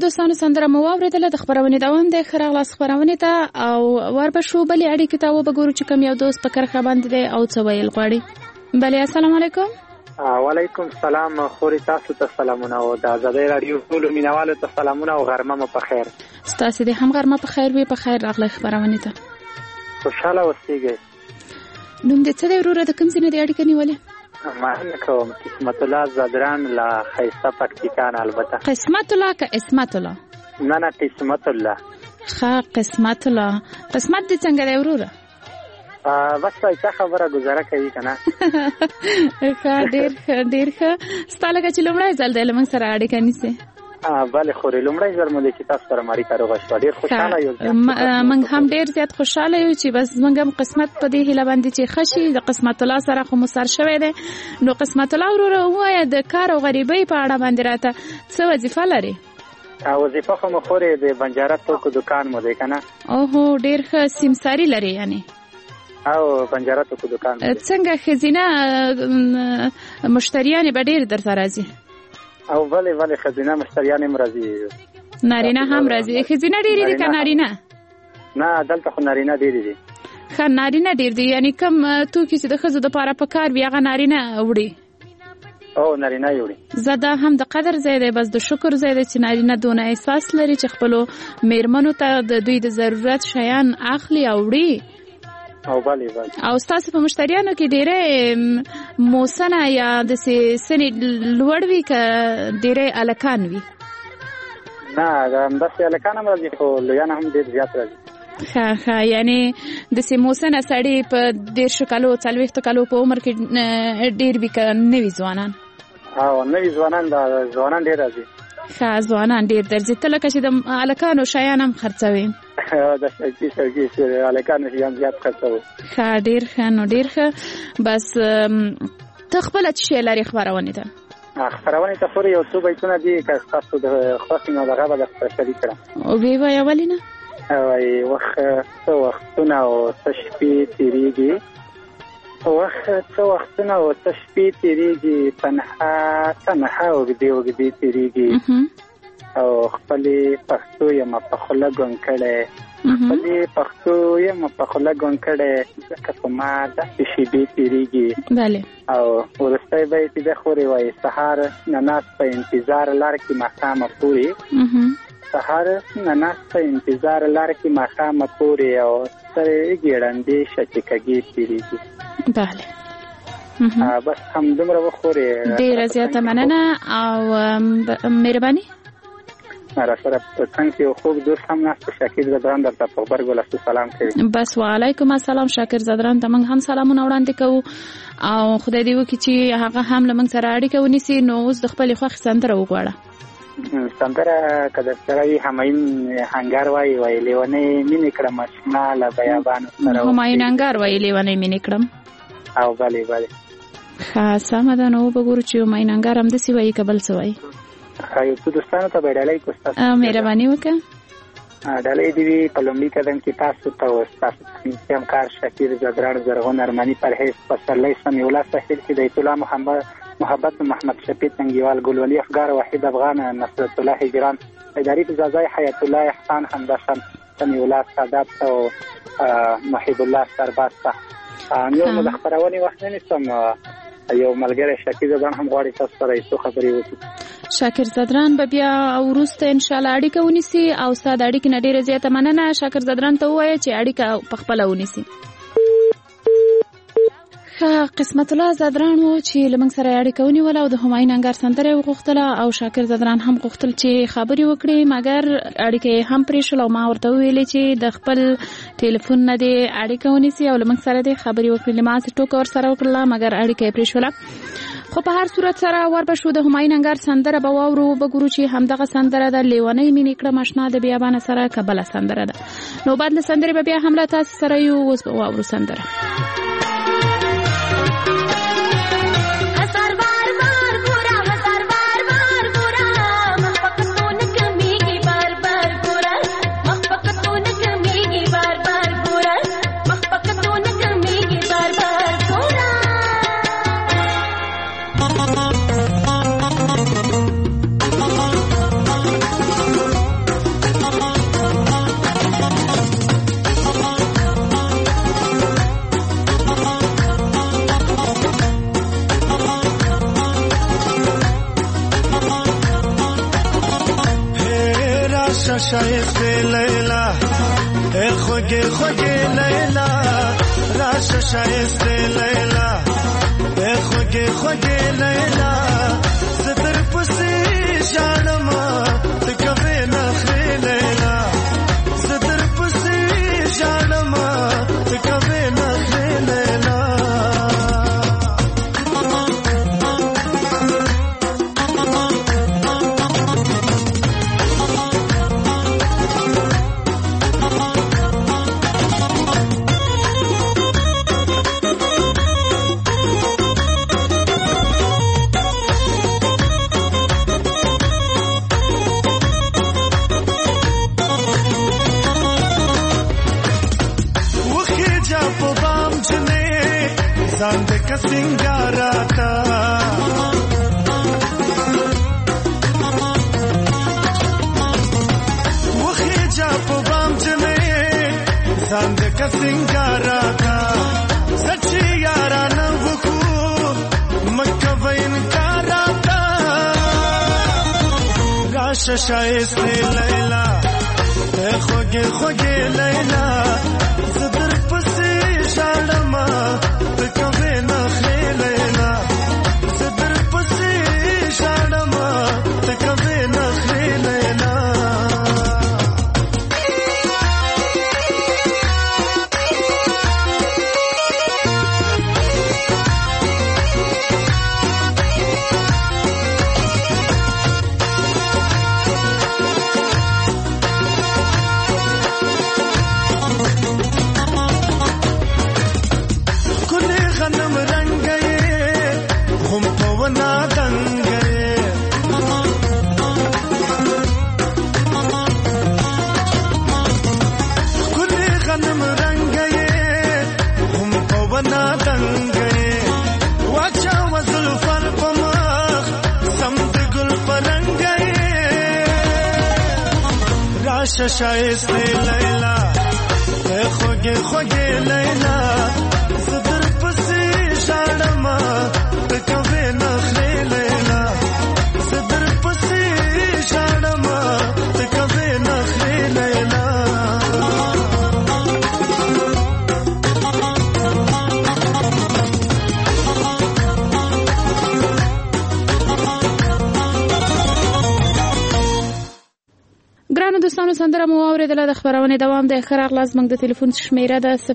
دوستانو سندره مو واوریدله. د خبرونې دوام د خراغلاس خبرونې ته او وربشو بلې اړیکې ته وګورو چې کوم یو دوست په کرخه باندې دی او څه ویل غواړي. بلې السلام علیکم. وعلیکم السلام. خوري تاسو ته سلامونه او د آزادۍ رادیو ټول مینوالو ته سلامونه او غرمه مو په خیر. ستاسو دې هم غرمه په خیر وي. په خیر راغلی خبرونې ته. خوشاله اوسئ. نوم دې څه دی وروره؟ د کوم ځای نه دې اړیکه نیولې؟ مننه کوم. قسمت الله زادران لا خیسته پکتیکان. البته قسمت الله که اسمت الله؟ نه قسمت الله. قسمت الله. قسمت دې څنګه دی وروره؟ بس څه خبره گزاره کوي کنه. ډیر ښه. ستاله چې لومړی ځل دی لمن سره اړیکه نیسي. بله خوري لومړی ځل مو چې تاسو سره ماری کاروغه شو. ډیر خوشاله یو. موږ هم ډیر زیات خوشاله یو چې بس موږ هم قسمت په دې هیله باندې چې خشي. د قسمت الله سره خو مسر شوی دی. نو قسمت الله وروره وایي د کار او غریبۍ په اړه باندې راته څه وظیفه لري؟ وظیفه خو مو خوري د بنجاره توکو دکان مو دی کنه. اوهو ډیر ښه. سیمساری لري یعنی او بنجاره توکو دکان. څنګه خزینه مشتریان به ډیر درته راځي؟ او بله خزینه مشتریان هم راځي. نارینه هم راځي؟ خزینه ډیری دي که نارینه؟ نه دلته خو نارینه ډیری دي. ښه نارینه ډیر دي. یعنی کم توکي چې د ښځو دپاره په کار وي هغه نارینه وړي؟ او نارینه یې وړي. زه دا هم د قدر ځای دی. بس د شکر ځای دی چې نارینه دونه احساس لري چې خپلو میرمنو ته د دوی د ضرورت شیان اخلي او وړي. او بله او ستاسو په مشتریانو کې ډیره موسنه یا د سنې لوړ وي که ډیره الکان وي؟ نه همداسې الکان هم راځي خو لویان هم ډیر زیات راځي. ښه یعنی د موسنه سړي په 13 کالو 40 کالو په عمر کې ډیر وي که نوي ځوانان؟ او نوي ځوانان ډیر راځي. ښه ځوانان ډیر درځي. ته لکه چې د الکانو شیان هم خرڅوي؟ د شوقي الکانو شیان زیات خرڅوي. ښه ډیر ښه. نو ډیر ښه. بس ته خپله څه شی لرې خپرونې ته؟ خپرونې ته خورې یو څو بیتونه دي که ستاسو د خوښې نو دغه به درسره شریک کړم. ویې وایه ولې نه؟ وایي څه وختونه او څه شپې تېرېږي څه وختونه او څه شپې تېرېږي تنها اوږدې تېرېږي او خپلې پښتو یم په خوله ګونګ کړی ځکه په ما داسې شېبې تېرېږي. او وروستی بیت یې ده خورې وایي سهار نه ناست په انتظار لار کې ماښامه پورې او سترګې ړندې شکیکګې تېرېږي. بله بس همدومره وخورې. ډېره زیاته مننه او مهرباني. را سره په څنګ کې یو خوږ دوست هم ناست شاکر زدران درته په غبرګولستو سلام کوي. بس وعلیکم السلام. شاکر زدران ته موږ هم سلامونه وړاندې کوو او خدای دې وکړي چې هغه هم له موږ سره اړیکه ونیسي. نو اوس د خپلې خوښې سندره وغواړه. سندره که درسره وي همایون هنګر وایي لیونۍ مینې کړم اشنا له بیابانو سره. همایون هنګر وایي لیونۍ مینې کړم. او بله ښه سمه ده. نو وبګورو چې همایون هنګر همداسې وایي که بل څه وایي. یو څو دوستانو ته به ډالۍ کو ستاسو. مهرباني وکړه. ډالۍ دې وي په لومړي قدم کې تاسو ته او ستاسو همکار شکیر زدران زرغون ارماني پرهیز پسرلی سمیع الله ساحل کې بیت الله محبت محمد شفیع تنګیوال ګلولي افګار وحید افغان نصرت الله هجران اداري فضازای حیات الله احسان همداشان سمیع الله سادات او محب الله سرباز ته نو د خبرونې وخت نه نشم. یو ملګری شکیر زدران هم غواړي تاسو سره یې څو خبرې وکړي. شاکر زدران به بیا وروسته ان شاء الله اړیکه ونیسي او ستاسو اړیکې نه ډیره زیاته مننه. شاکر زدران ته ووایه چې اړیکه په خپله ونیسي. قسمت الله زدران وو چې له موږ سره اړیکه ونیوله او د همایون هنګر سندره یې وغوښتله او شاکر زدران هم غوښتل چې خبرې وکړي مګر اړیکه یې هم پرېښوله او ما ورته وویلې چې د خپل ټلیفون نه دې اړیکه ونیسي او له موږ سره دې خبرې وکړي. له ما هسې ټوکه ورسره وکړله مګر اړیکه یې پرېښوله. خو په هر صورت سره وربشو د همایون هنګر سندره به واورو. وګورو چې همدغه سندره ده لیونۍ مینې کړم اشنا د بیابانه سره که بله سندره ده. نو بعد له سندرې به بیا هم له تاسې سره یو. اوس به واورو سندره. شایسته لیلا ای خوږې خوږې لیلا راشه شایسته لیلا ای خوږې خوږې لیلا زه در پسې ژاړم ته کوې نخرې لیلا زه در پسې ژاړم ته کوې نخرې لیلا Zande ka singarata Wukhi ja po bam jne Zande ka singarata Sachi yara na wuku Makka vain karata Rasha shaiste Laila Khoge khoge Laila Zadar pasi shalama کوي نخرې لیلا صدر پسې ژاړم ته کوي نخرې لیلا شایسته لیلا خوږې خوږې لیلا صدر پسې ژاړم ته کوې نخرې لیلا صدر پسې ژاړم ته کوې نخرې لیلا ګرانو دوستانو سندره مو اوریدله د خبرونې دوام د ښه راغلاست زموږ د تلیفون شمیره ده 00213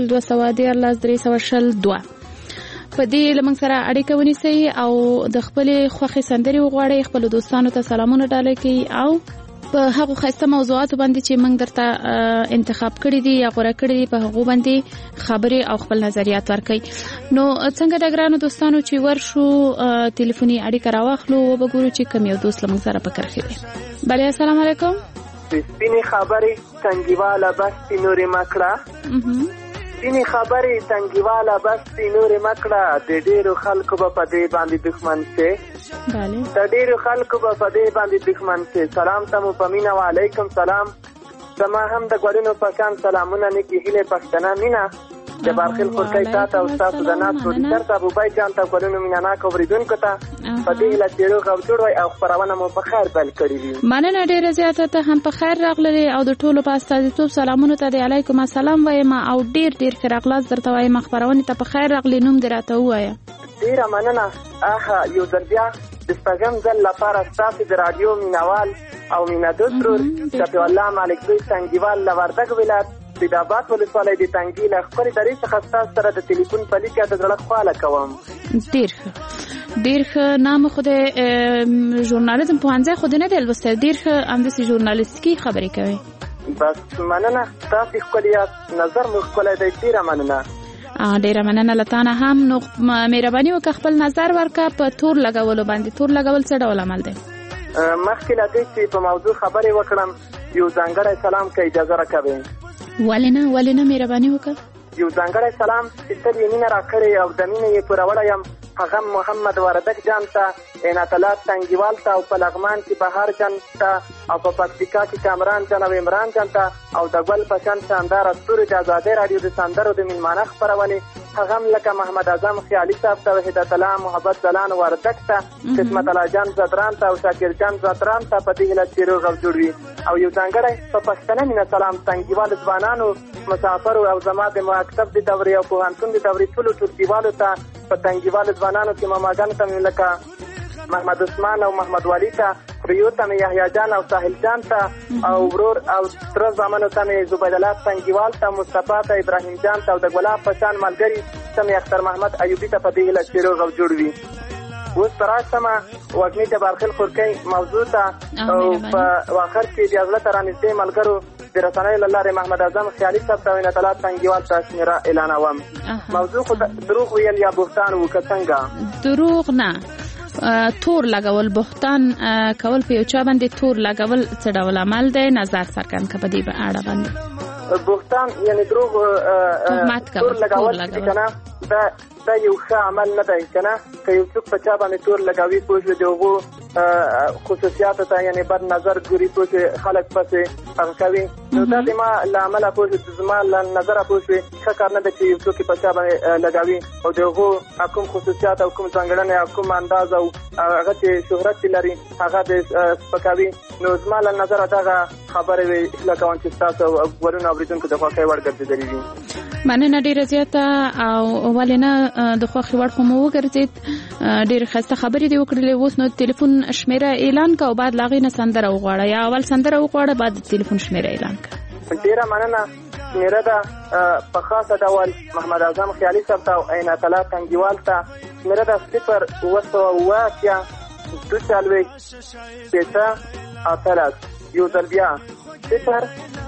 په دې له موږ سره اړیکه ونیسئ او د خپلې خوښې سندرې وغواړئ خپلو دوستانو ته سلامونه ډالۍ کړئ او په هغو ښایسته موضوعاتو باندې چې موږ درته انتخاب کړي دي یا غوره کړي دي په هغو باندې خبرې او خپل نظریات ورکړئ نو څنګه د ګرانو دوستانو چې ورشو تلیفوني اړیکه راواخلو وبګورو چې کوم یو دوست له موږ سره په کرښې دی بله السلام علیکم سپینې خبرې تنګیواله بس نورې مکړه سپینې خبرې تنګیواله بس نورې مکړه د ډېرو خلکو به په دې باندې دښمن شي د ډېرو خلکو به په دې باندې دښمن شي سلام ته مو په مینه وعلیکم سلام زما هم د ګلونو په شان سلامونه نیکې هیلې پښتنه مینه جبار خیل خورکۍ تا ته او ستاسو د ناست پروډیوسر ته ابوبای جان ته ګلونو مینهناکو اورېدونکو ته په دې هیله چې روغ او جوړ وئ او خپرونه مو په خیر پیل کړې وي مننه ډېره زیاته ته هم په خیر راغلې او د ټولو په استازیتوب سلامونو ته د علیکم السلام وایم او ډېر ډېر ښه راغلاست درته وایم خپرونې ته په خیر راغلې نوم دې راته ووایه ډېره مننه یو ځل بیا د شپږم ځل لپاره ستاسو د راډیو مینوال او مینهدوست ورور شفیع الله ملک دوی تنګیوال له وردګ ولایت سیدآباد ولسوالۍ د تنګي له ښکلې درې څخه ستاسو سره د تلیفون په لیکه د زړه خواله کوم ډېر ښه نام خو د ژورنالیزم پوهنځی خو دې نه دی لوستی ډېر ښه همداسې ژورنالیستیکي خبرې کوئ بس مننه تاسې ښکلي یاست نظر مو ښکلی دی ډېره مننه ډیره مننه لتانه هم نو مهرباني وکړه خپل نظر ورکړه په تور لګولو باندې تور لګول څه ډول عمل دی مخکې له دې چې په موضوع خبرې وکړم یو ځانګړی سلام که اجازه راکوې ولې نه مهرباني وکړه یو ځانګړی سلام چې تل یې مینه راکړې او د مینې یې پورولی یم هغه محمد وردک جان ته عنایت الله تنګیوال ته او په لغمان کې بهار جان ته او په پکتیکا کې کامران جان او عمران جان ته او د ګل په شان شانداره ستوري د ازادۍ راډیو د سندرو د میلمانه خپرونې هغه لکه محمد اعظم خیالي صاحب ته، هدایت الله محبت زلان وردک ته، قسمت الله جان زدران ته او شاکر جان زدران ته په دې هیله چې روغ او جوړ وي. او یو ځانګړی په پښتنه مینه سلام تنګیوالو ځوانانو، مسافرو او زما د مکتب د دورې او پوهنتون د دورې ټولو ټولګیوالو ته، په تنګیوالو ځوانانو کې ماماګانو ته مې لکه محمد عثمان او محمد والی ته، پریو ته مې یحیی جان او ساحل جان ته، او ورور او تره زامنو ته مې زبید الله تنګیوال ته، مصطفی ته، ابراهیم جان ته او د ګلاب په شان ملګري ته مې اختر محمد ایوبي ته په دې هیله چې روغ او جوړ وي. اوس په راشمه وږمې جبارخیل خورکۍ موضوع ته، او په واخر کې د زړه ته رانږدې ملګرو د رسنیو له لارې محمد اعظم خیالي صاحب ته عنایت الله تنګیوال ته شمېره اعلانوم. موضوع خو دروغ ویل یا بهتان و که څنګه؟ دروغ نه، تور لګول، بهتان کول په یو چا باندې تور لګول څه ډول عمل دی؟ نظر څرګند کړه په دې اړه باندې. بهتان یعنی دروغ تور لګول کنه، دا یو ښه عمل نه دی کنه. که یو څوک په چا باندې تور لګوي پوه شو د هغو خصوصیاتو ته یعنی بد نظر ګوري، پوه شو خلک پسې هغه کوي، نو دا د ما له عمله پوه شو زما له نظره پوه شوې ښه کار نه دی چې یو څوک په چا باندې لګوي او د هغو کوم خصوصیات او کوم ځانګړنې او کوم انداز او هغه چې شهرت لري هغه د سپکوي. نو زما له نظره دغه خبرې وي هیله کوم چې ستاسو ورونو اورېدونکو د خوښۍ وړ ګرځېدلې وي. مننه ډېره زیاته، او ولې نه د خوښې وړ خو مو وګرځېد. ډېرې ښایسته خبرې دې وکړلې. اوس نو تلیفون شمېره اعلان کړه او بعد له هغې نه سندره وغواړه، یا اول سندره وغواړه بعد د تلیفون شمېره اعلان کړه. ډېره مننه. شمېره ده په خاصه ډول محمد اعظم خیالي صاحب ته او عنایت الله تنګیوال ته. شمېره ده 0 2 6 8 یو ځل بیا 0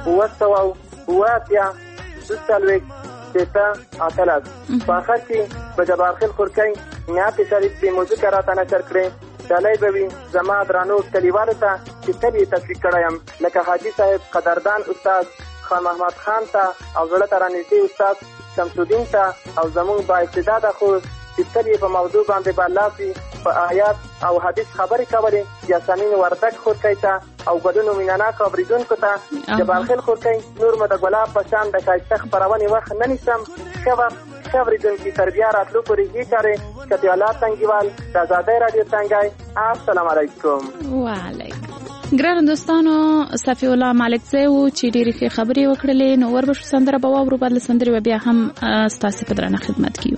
په آخر کې په جبارخیل خورکۍ نعت شریف د موزیک راته نشر کړې. ډالۍ به وي زما درانو کلیوالو ته چې تل یې تشویق کړی یم، لکه حاجي صاحب قدردان استاد، خان محمد خان ته او زړه ته رانږدې استاد شمس الدین ته، او زموږ بااستعداده خو چې تل یې په موضوع باندې برلاسي په آیات او حدیث خبرې کولې، یاسمین وردک خورکۍ ته او ګډونو مینهناکو اورېدونکو ته. جبارخیل خورکۍ نور مو د ګلاب په شان د ښایسته خپرونې وخت نه نیسم. ښه وخت، ښه اورېدونکي، تر بیا راتلو پورې ښې چارې. شفیع الله تنګیوال، د ازادۍ راډیو تنګی. السلام علیکم. وعلیکم. ګرانو دوستانو، صفی الله مالکزی و چې ډېرې ښې خبرې وکړلې. نو وربشو سندره به واورو، بعد له سندرې به بیا هم ستاسې په درانه خدمت کې یو.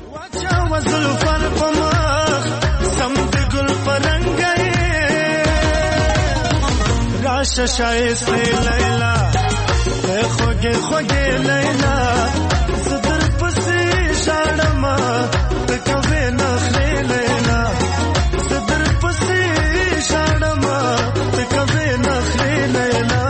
راشه شایسته لیلا، خوږې خوږې لیلا، زه در پسې ژاړم ته کوې نخرې لیلا، زه در پسې ژاړم ته کوې نخرې لیلا.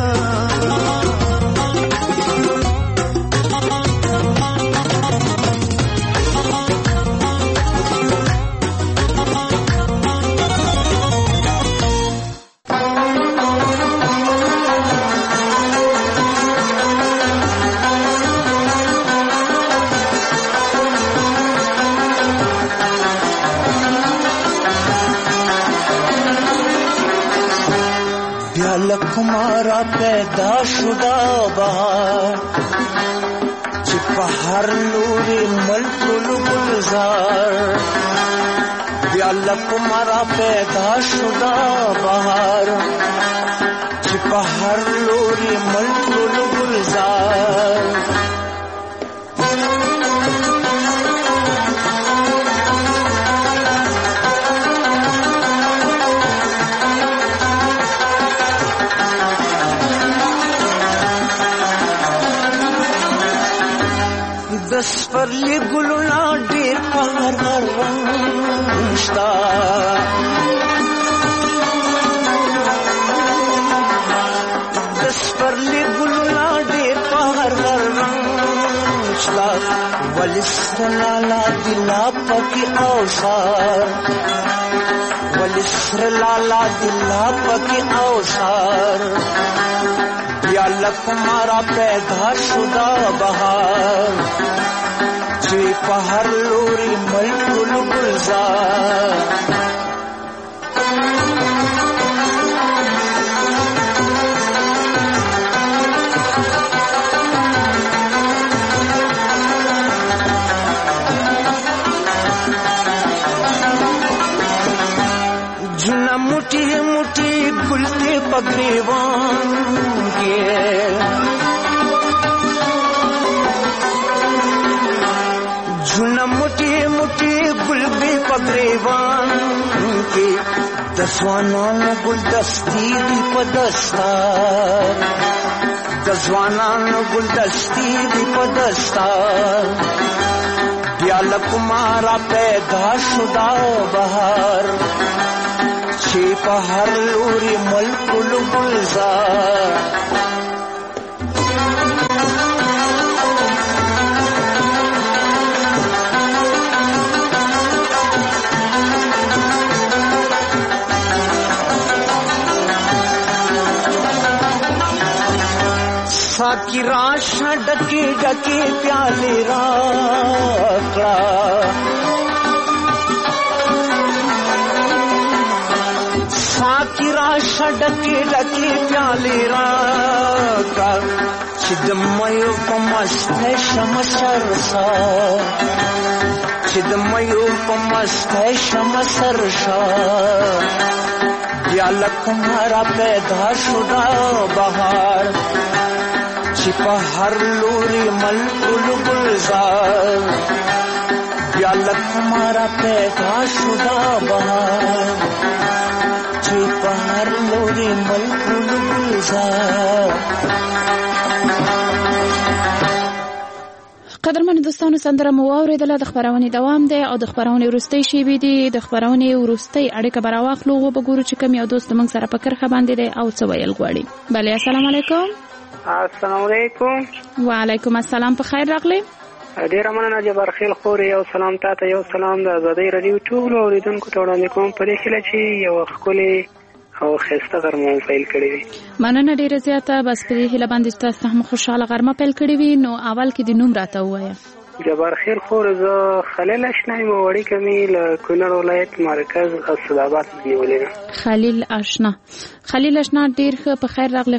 لکمارا پیدا شدا بہار چې په هر لوري ملکل گلزار، بیا لکمارا پیدا شدا بہار چې په هر لوري ملکل گلزار. دس پرلی گلونا ډیر پهر رنشتا، دس پرلی گلونا ډیر پهر رنشتا، ولسر لالا دلا پکی اوسار، ولسر لالا دلا پکی اوسار، یا لکمارا پیدا شدا بہار چې په هر لوري ملکل گلزار. मुट्ठी मुट्ठी गुलते पगरेवान के झुना मुट्ठी मुट्ठी गुलबे पगरेवान के दसवानान गुलदस्ती दी पदस्तार दसवानान गुलदस्ती दी पदस्तार प्याल कुमारा पैदा शुदा बहार छेप हर लूरी मलकुल गुलजार साकी राशा डके डके प्याले राकड़ा साकी राशा डके डके प्याले राकड़ा चिदमयो पमस्त है शमसर सा चिदमयो पमस्त है शमसर सा या लकुमारा पैदा शुदा बहार छिपा हर लूरी मलकुल गुलजार या लकुमारा पैदा शुदा बहार छिपा हर लूरी मलकुल गुलजार قدرمن دوستانو سندره مو اوریدله د خبرونه دوام دی او د خبرونه ورستۍ شی بي دي د خبرونه ورستۍ اړیکه براواخلو او وګورو چې کوم یو دوست موږ سره پکر خباندې دی او څه ویل غواړي. بله السلام علیکم. السلام علیکم. وعلیکم السلام. په خیر راغلی. ډیر مننه جبار خیل خوري یو سلام تاسو یو سلام د آزادۍ رادیو ټول اوریدونکو ته وړاندې کوم په دې خله چې یو خولي او خسته غرمه پیل کړی وي. مننه ډیره زیاته بس په دې هله باندې تاسو هم خوشاله غرمه پیل کړی وي. نو اول کې د نوم راته وایا. جبار خیل خور زه خلیل آشنا یم وړي کمی له کونړ ولایت مرکز اسداباد نیولې. خلیل آشنا ډیر په خیر راغلی.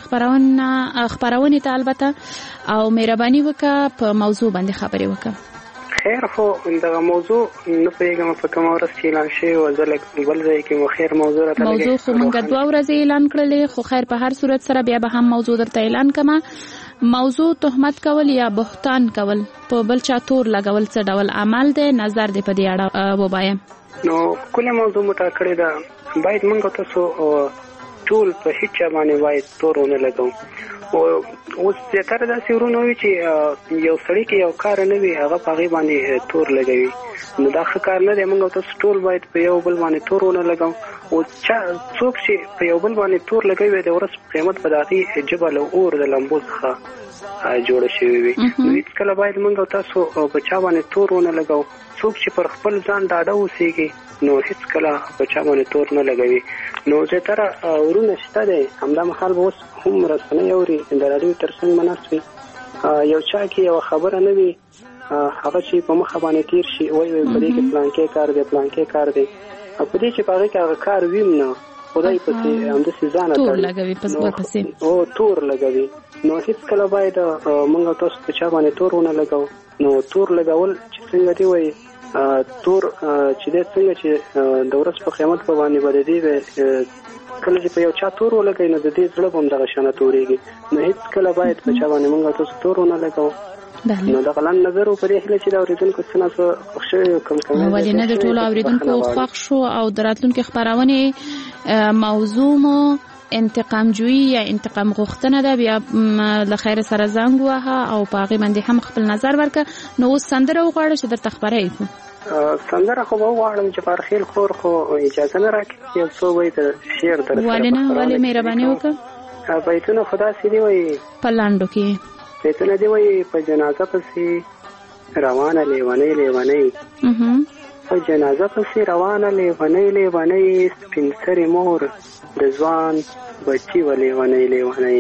خبرونه ته البته او مهرباني وکړه په موضوع باندې خبرې وکړه. خیر خو دغه موضوع نه پیغام په کوم ورځ اعلان شوی و ځل بل ځای کې مو خیر موضوع راته موضوع خو موږ دوه ورځې اعلان کړلې خو خیر په هر صورت سره بیا به هم موضوع درته اعلان کما. موضوع تهمت کول یا بهتان کول په بل چا تور لګول څه ډول عمل دی نظر دی په دې اړه وبایم. نو کله موضوع متأکد ده باید موږ تاسو ټول په هیڅ باندې باید تورونه لګو او اوس زیاتره داسې ورونه وي چې یو سړی کې یو کار نه وي هغه په هغې باندې تور لګوي. نو دا ښه کار نه دی. موږ تاسو ټول باید په یو بل باندې تورونه لګو او څوک چې په یو بل باندې تور لګوي د ورځ قیامت په د هغې ژبه له اور د لمبو څخه جوړه شوې وي. نو هېڅکله باید موږ تاسو په چا باندې تورونه لګو. څوک چې پر خپل ځان ډاډه اوسېږي نو هېڅکله په چا باندې تور نه لګوي. نو زیاتره ورونه شته دی همدا مهال به اوس هم رسنۍ اوري د راډیو تر څنګ به ناست وي یو چا کې یوه خبره نه وي هغه چې په مخه باندې تیر شي وایي په دې کې پلانکې کار دی پلانکې کار دی او په دې چې په هغې کې هغه کار ویم نه خدای پسې همداسې ځان تور لګوي او تور لګوي. نو هېڅکله باید موږ تاسو په چا باندې تور ونه لګو. نو تور لګول چې څنګه دی وایي تور چې دی څنګه چې د ورځ په قیامت په باندې به د دې کله چې په یو چا تور ولګوي نو د دې زړه به هم دغه شانه تورېږي. نو هېڅکله باید په چا باندې موږ تاسو تور ونه لګو. نو دغه لاندې نظر په دې هیله چې د اورېدونکو څه نه څه خوښ شوی کوم ولې نه د ټولو اورېدونکو خوښ شو او د راتلونکي خپرونې موضوع مو انتقام جویی یا انتقام غوښتنه ده. بیا له خیر سره زنګ ووهه او په هغې باندې هم خپل نظر ورکړه. نو اوس سندره وغواړه چې درته خبره یې کړو. سندره خو به وغواړم جبار خیل خور خو اجازه نه راکړي یو څو بیته شعر در سره ولې نه ولې مهرباني وکړه. بیتونه خو داسې دي وایي په لنډو کې بیتونه دي وایي په جنازه پسې روانه لیونۍ لیونۍ په جنازه پسې روانه لیونۍ لیونۍ سپین سرې مور د ځوان بچي و لیونۍ لیونۍ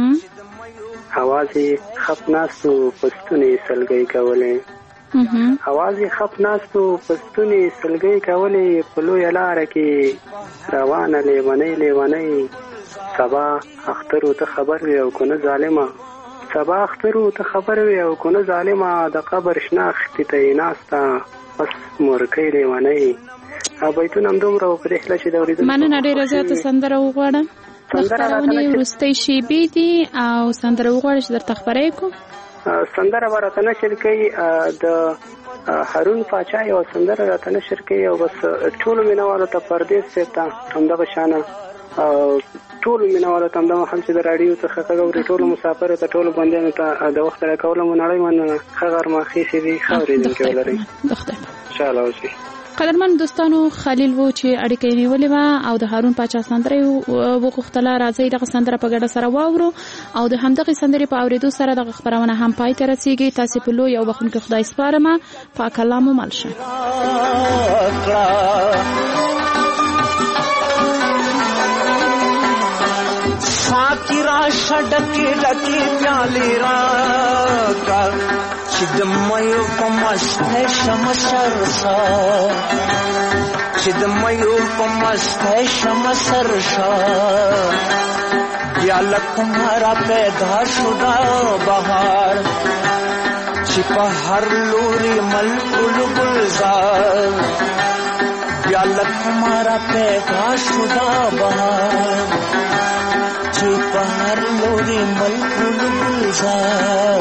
اوازې خپ ناستو پستونې سلګۍ کولې اوازې خپ ناستو پستونې سلګۍ کولې په لویه لاره کې روانه لیونۍ لیونۍ سبا اخترو ته خبر وي او کنه ظالمه سبا اخترو ته خبر وي او کنه ظالمه د قبر شناختې ته یې ناسته بس مورکۍ لیونۍ بیتونه همدومره په دې هیله چې د اورېدونکو مننه ډېره زیاته سندره وغواړم. خپرونې وروستۍ شیبې دي او سندره وغواړئ چې درته خپره کړو. سندره به راته نشر کوي د هارون پاچا یو سندره راته نشر کوي او بس ټولو مینوالو ته پردیس صاحب ته همدغه شانه ټولو مینوالو ته همدغه هم چې د راډیو څخه غږ اوري ټولو مسافرو ته ټولو بندیانو ته د وخت راکولو مو نړۍ مننه. ښه غرمه ښې شېبې ښه اورېدونکي ولرئ انشاءالله. اوسئ قدرمن دوستانو، خلیل وو چې اړیکه یې نیولې وه او د هارون پاچا سندره وغوښتله. راځئ دغه سندره په ګډه سره واورو او د همدغې سندرې په اورېدو سره دغه خپرونه هم پای ته رسېږي. تاسې په لوی او بخښونکي خدای سپارمه. پاک الله مو مل شه. ساقی راشه ډکې ډکې پیالې راکړه چې د میو په مستی شمه سرسا، چې د میو په مستی شمه سرسا. یا لکمارا پیدا شدا بهار چې په هر لوري ملکل گلزار. یا لکمارا پیدا شدا بهار چې په هر لوري ملکل گلزار.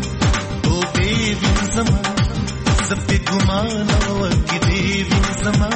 Zama